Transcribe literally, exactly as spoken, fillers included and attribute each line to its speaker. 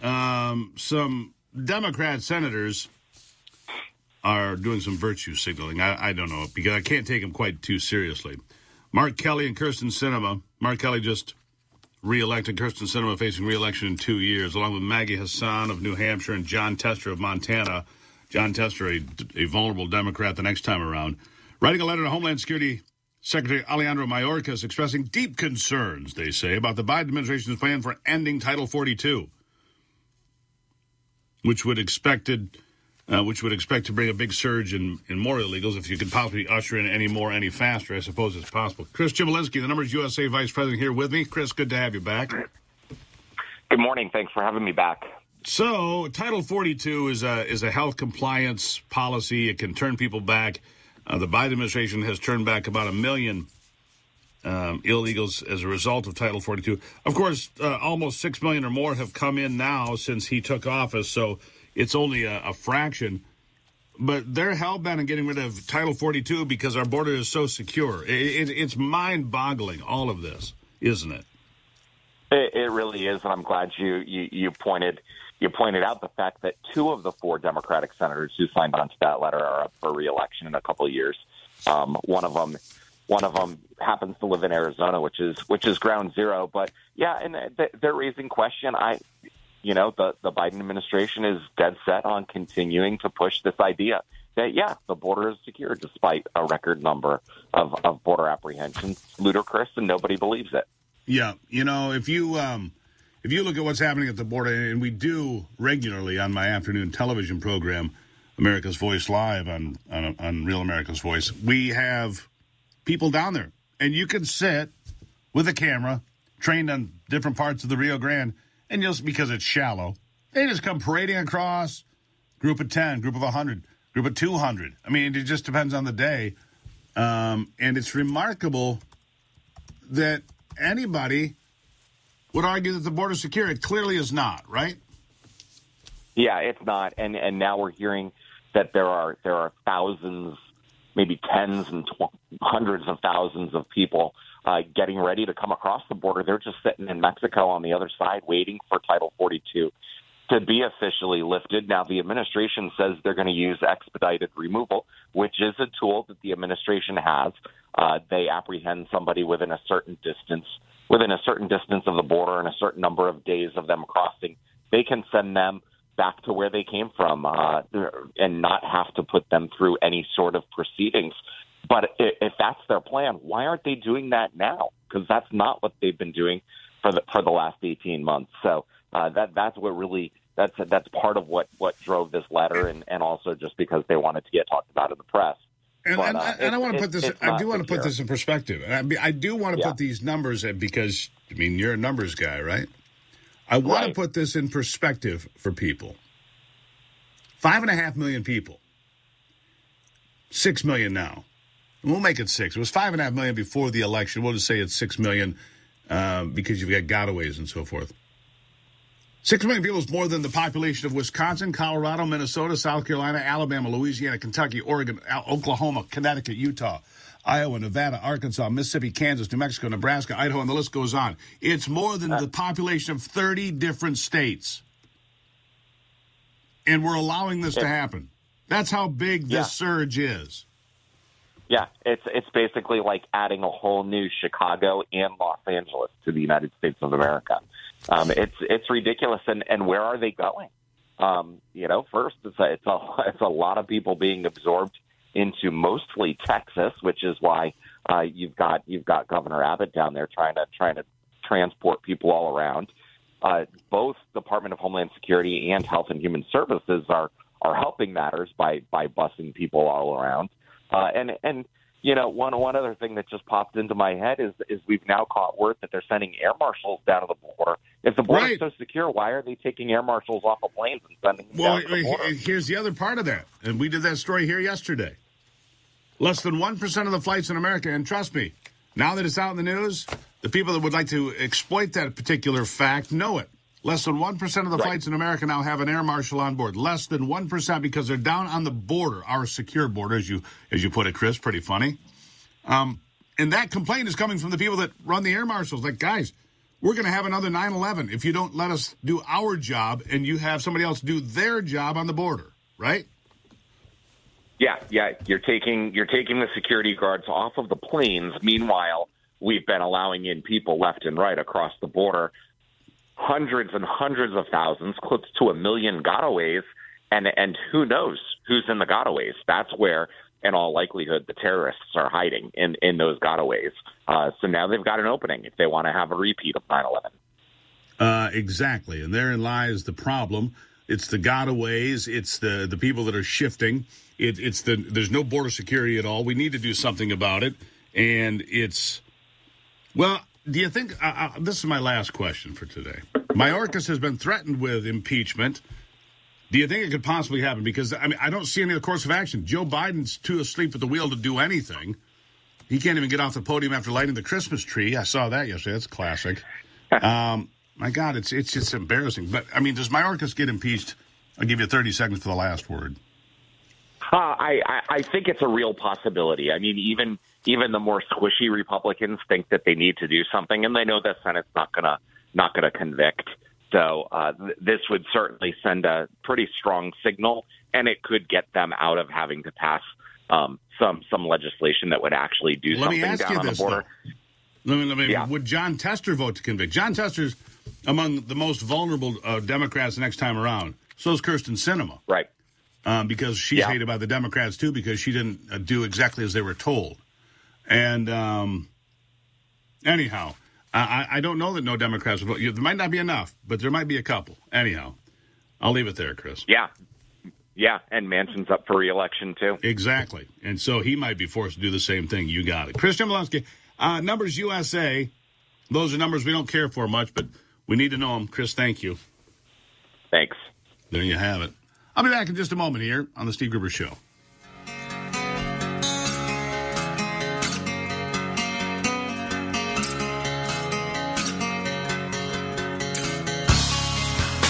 Speaker 1: um, some Democrat senators are doing some virtue signaling. I, I don't know, because I can't take them quite too seriously. Mark Kelly and Kyrsten Sinema. Mark Kelly just re-elected. Kyrsten Sinema facing re-election in two years, along with Maggie Hassan of New Hampshire and John Tester of Montana. John Tester, a, a vulnerable Democrat the next time around. Writing a letter to Homeland Security Secretary Alejandro Mayorkas expressing deep concerns, they say, about the Biden administration's plan for ending Title forty-two, which would expected, uh, which would expect to bring a big surge in, in more illegals. If you could possibly usher in any more, any faster, I suppose it's possible. Chris Chmielewski, the Numbers U S A Vice President, here with me. Chris, good to have you back.
Speaker 2: Good morning. Thanks for having me back.
Speaker 1: So, Title forty-two is a is a health compliance policy. It can turn people back. Uh, the Biden administration has turned back about a million um, illegals as a result of Title forty-two. Of course, uh, almost six million or more have come in now since he took office, so it's only a, a fraction. But they're hell-bent on getting rid of Title forty-two because our border is so secure. It, it, it's mind-boggling, all of this, isn't it?
Speaker 2: It, it really is, and I'm glad you, you, you pointed you pointed out the fact that two of the four Democratic senators who signed on to that letter are up for re-election in a couple of years. Um, one of them, one of them happens to live in Arizona, which is which is ground zero. But yeah, and they're raising question. I, you know, the the Biden administration is dead set on continuing to push this idea that yeah, the border is secure despite a record number of, of border apprehensions. It's ludicrous, and nobody believes it.
Speaker 1: Yeah, you know, if you um, if you look at what's happening at the border, and we do regularly on my afternoon television program, America's Voice Live on, on on Real America's Voice, we have people down there, and you can sit with a camera, trained on different parts of the Rio Grande, and just because it's shallow, they just come parading across, group of ten, group of one hundred, group of two hundred. I mean, it just depends on the day, um, and it's remarkable that anybody would argue that the border is secure. It clearly is not, right?
Speaker 2: Yeah, it's not. And and now we're hearing that there are there are thousands, maybe tens and tw- hundreds of thousands of people uh, getting ready to come across the border. They're just sitting in Mexico on the other side waiting for Title forty-two to be officially lifted. Now, the administration says they're going to use expedited removal, which is a tool that the administration has. Uh, they apprehend somebody within a certain distance, within a certain distance of the border and a certain number of days of them crossing. They can send them back to where they came from uh, and not have to put them through any sort of proceedings. But if that's their plan, why aren't they doing that now? Because that's not what they've been doing for the for the last eighteen months. So uh, that that's what really that's that's part of what, what drove this letter, and, and also just because they wanted to get talked about in the press.
Speaker 1: And,
Speaker 2: but,
Speaker 1: and,
Speaker 2: uh,
Speaker 1: and I want to put this. I do want to put this in perspective. And I, I do want to
Speaker 2: yeah.
Speaker 1: put these numbers in because I mean you're a numbers guy, right? I want
Speaker 2: right.
Speaker 1: to put this in perspective for people. Five and a half million people. Six million now. We'll make it six. It was five and a half million before the election. We'll just say it's six million uh, because you've got gotaways and so forth. Six million people is more than the population of Wisconsin, Colorado, Minnesota, South Carolina, Alabama, Louisiana, Kentucky, Oregon, Oklahoma, Connecticut, Utah, Iowa, Nevada, Arkansas, Mississippi, Kansas, New Mexico, Nebraska, Idaho, and the list goes on. It's more than the population of thirty different states. And we're allowing this to happen. That's how big this
Speaker 2: yeah.
Speaker 1: surge is.
Speaker 2: Yeah, it's it's basically like adding a whole new Chicago and Los Angeles to the United States of America. Um, it's it's ridiculous, and, and where are they going? Um, you know, first it's a, it's a it's a lot of people being absorbed into mostly Texas, which is why uh, you've got you've got Governor Abbott down there trying to trying to transport people all around. Uh, both Department of Homeland Security and Health and Human Services are are helping matters by by busing people all around. Uh, and and you know, one one other thing that just popped into my head is is we've now caught word that they're sending air marshals down to the border. If the border
Speaker 1: right.
Speaker 2: is so secure, why are they taking air marshals off of planes and sending them
Speaker 1: well,
Speaker 2: down to the border?
Speaker 1: Here's the other part of that, and we did that story here yesterday. Less than one percent of the flights in America, and trust me, now that it's out in the news, the people that would like to exploit that particular fact know it. Less than one percent of the
Speaker 2: right.
Speaker 1: flights in America now have an air marshal on board. Less than one percent because they're down on the border, our secure border, as you as you put it, Chris. Pretty funny. Um, and that complaint is coming from the people that run the air marshals. Like, guys, we're going to have another nine eleven if you don't let us do our job and you have somebody else do their job on the border, right?
Speaker 2: Yeah, yeah. You're taking you're taking the security guards off of the planes. Meanwhile, we've been allowing in people left and right across the border, hundreds and hundreds of thousands, close to a million gotaways, and and who knows who's in the gotaways? That's where, in all likelihood, the terrorists are hiding in, in those gotaways. Uh, so now they've got an opening if they want to have a repeat of nine eleven.
Speaker 1: Uh, exactly, and therein lies the problem. It's the gotaways. It's the, the people that are shifting. It, it's the there's no border security at all. We need to do something about it. And it's, well, do you think, uh, uh, this is my last question for today. Mayorkas has been threatened with impeachment. Do you think it could possibly happen? Because, I mean, I don't see any of the course of action. Joe Biden's too asleep at the wheel to do anything. He can't even get off the podium after lighting the Christmas tree. I saw that yesterday. That's classic. Um, my God, it's it's just embarrassing. But, I mean, does Mayorkas get impeached? I'll give you thirty seconds for the last word.
Speaker 2: Uh, I, I, I think it's a real possibility. I mean, even even the more squishy Republicans think that they need to do something, and they know the Senate's not gonna not gonna convict. So uh, th- this would certainly send a pretty strong signal, and it could get them out of having to pass um, some some legislation that would actually do
Speaker 1: let
Speaker 2: something
Speaker 1: me ask
Speaker 2: down
Speaker 1: you
Speaker 2: on
Speaker 1: this,
Speaker 2: the border.
Speaker 1: Let me, let me,
Speaker 2: yeah.
Speaker 1: Would John Tester vote to convict? John Tester's among the most vulnerable uh, Democrats next time around. So is Kirsten Sinema.
Speaker 2: Right.
Speaker 1: Um, because she's
Speaker 2: yeah.
Speaker 1: hated by the Democrats, too, because she didn't uh, do exactly as they were told. And um, anyhow, I, I don't know that no Democrats would vote. There might not be enough, but there might be a couple. Anyhow, I'll leave it there, Chris.
Speaker 2: Yeah. Yeah, and Manchin's up for re-election, too.
Speaker 1: Exactly. And so he might be forced to do the same thing. You got it. Chris Chmielewski, uh, Numbers U S A. Those are numbers we don't care for much, but we need to know them. Chris, thank you.
Speaker 2: Thanks.
Speaker 1: There you have it. I'll be back in just a moment here on the Steve Gruber Show.